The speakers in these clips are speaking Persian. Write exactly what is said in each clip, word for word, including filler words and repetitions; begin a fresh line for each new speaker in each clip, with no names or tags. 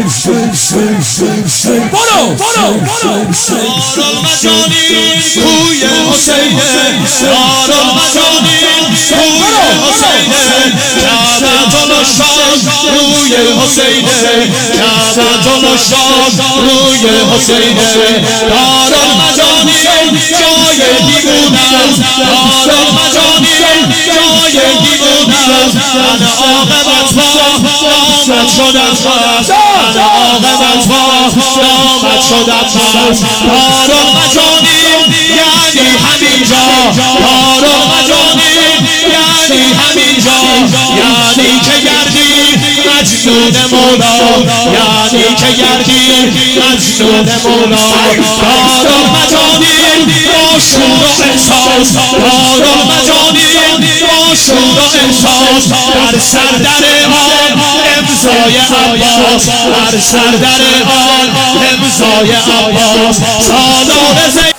برو برو دارالمجانین کوی حسینه دارالمجانین کوی حسینه کعبة العشاق روی حسینه کعبة العشاق روی حسینه دارالمجانین جای دیوونه است دارالمجانین جای دیوونه است من عاقبت با نامت شدم پس من عاقبت با نامت شدم پس دارالمجانین یعنی همینجا دارالمجانین یعنی همینجا یعنی که گردی مجنون مولا یعنی که گردی مجنون مولا دارالمجانین با شور و احساس دارالمجانین با شور و احساس در سردر آن امضای عباس در سردر آن امضای عباس سالار زینب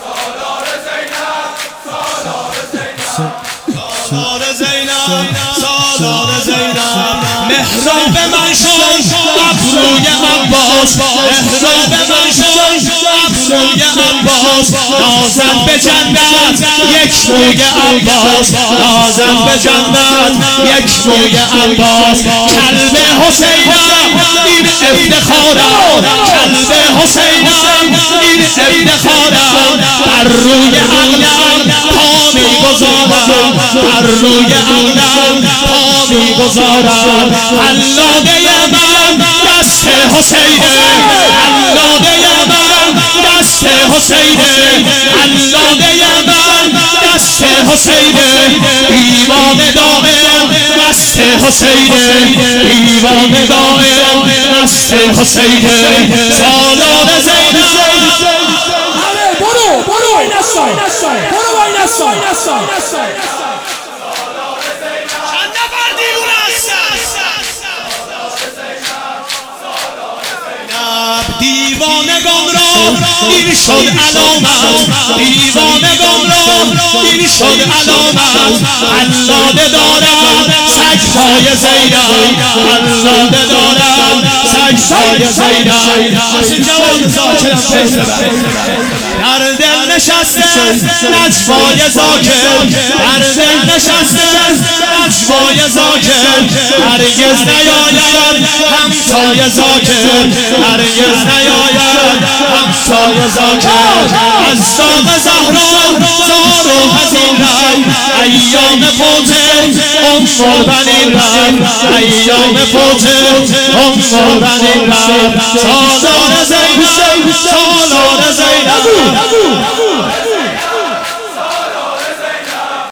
سالار زینب سالار زینب محراب من شد ابروی عباس محراب من شد ابروی عباس نازم به جنت یک موی عباس نازم به جنت یک موی عباس کلب حسینم این افتخارم کلب حسینم این افتخارم بر روی عقلم پا میگذارم بر روی عقلم پا میگذارم قلاده من دست حسینه قلاده من دست حسینه قلاده من دست حسینه ایوان دائم دست حسینه ایوان دائم دست حسینه سالار زینب
برو برو وای نسای برو وای نسای
چند نفر دیوونه هستن دیوانگان را این شد علامت دیوانگان را این شد علامت قلاده دارد سگ‌های زینب قلاده دارد سگ‌های زینب حسین جواد ذاکرم فیض ببر در دل نشسته نجوای ذاکر در دل نشسته نجوای ذاکر هرگز نیاید همسای ذاکر هرگز نیاید همسای ذاکر از داغ زهرا زار و حزین رنگ ایام فوت ام بنین رنگ ایام فوت ام بنین رنگ سالار زینب سالار